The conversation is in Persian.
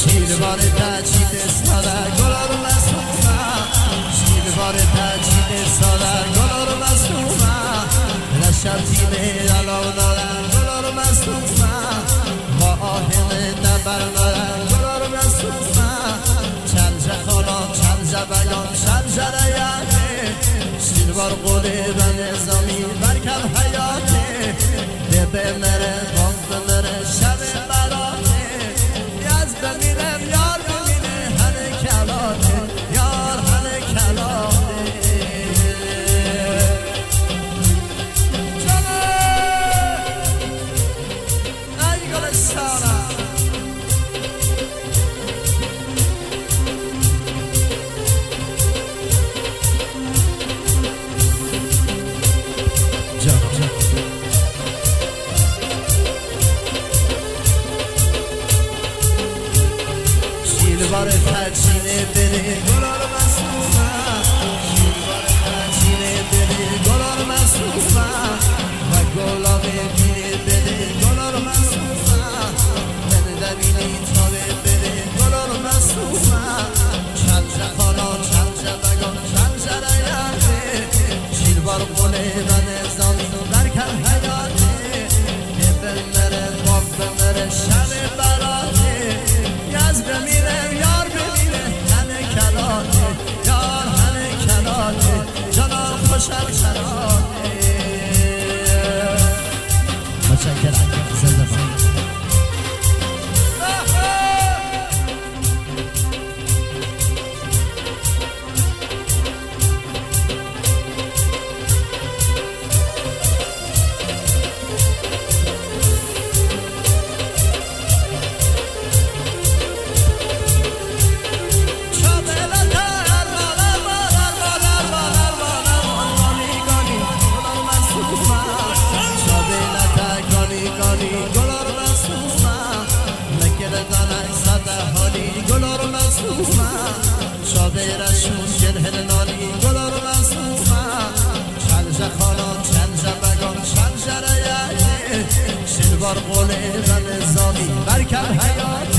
شیروار تجید ساده گلار مسومه شیروار تجید ساده گلار مسومه رشتیم علاو دارن گلار مسومه با آهن نبر دارن گلار مسومه چند خانا چند بیان چند ریانه شیروار قوله و نظامی برکم حیاته به مره بام مره شب برانه یز ببینم یار ببینه هنه کلاته یار هنه کلاته جانه ای گلستانم شیروار تجینه بره گلار مسومه شیروار تجینه بره گلار مسومه و گلاب بینه بره گلار مسومه من دبینی تابه بره گلار مسومه چند خانا چند بگان چند ریانه شیروار قوله و نظامی برکن حیاته که بمره باب بمره شب برانه یز بمیره یار بمیره همه کلاته یار همه کلاته جانم خوشم شراته متشکرم زنده باد گلار مسومه شابیرشون گرهن نانی گلار مسومه چند خانان چند بگان چند ریانه شیروار قوله و نظامی برکم حیات